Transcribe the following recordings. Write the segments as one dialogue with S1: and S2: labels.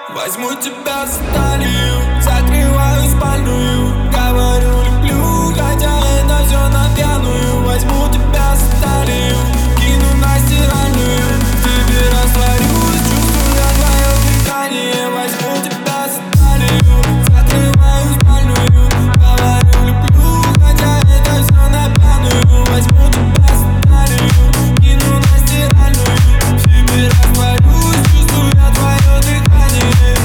S1: Возьму тебя за талию, закрываю спальную. Говорю, люблю, хотя это все на пьяную. Возьму тебя за талию, кину на стиральную. В тебе растворюсь, чувствуя твое дыхание. Возьму тебя за талию, закрываю спальную. Говорю, люблю, хотя это все на пьяную. Возьму тебя за талию, кину на стиральную. В тебе растворюсь, чувствуя твое дыхание.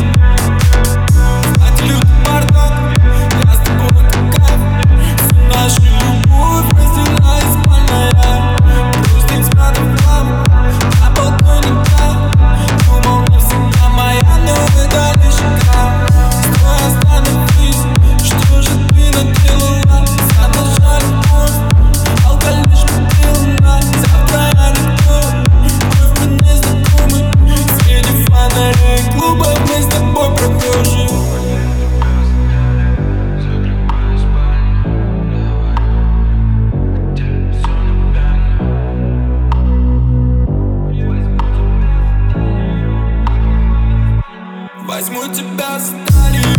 S1: Нашу любовь разделяет спальная. Грустный взгляд в главу, на балконе так. Думал, навсегда моя, но это лишь игра. Стой, остановись, что же ты наделала? Задолжа любовь, алкоголизм делана. Завтра я легко, вновь мы не знакомы. Среди фонарей клубов мы с тобой прохожи. Возьму тебя за талию.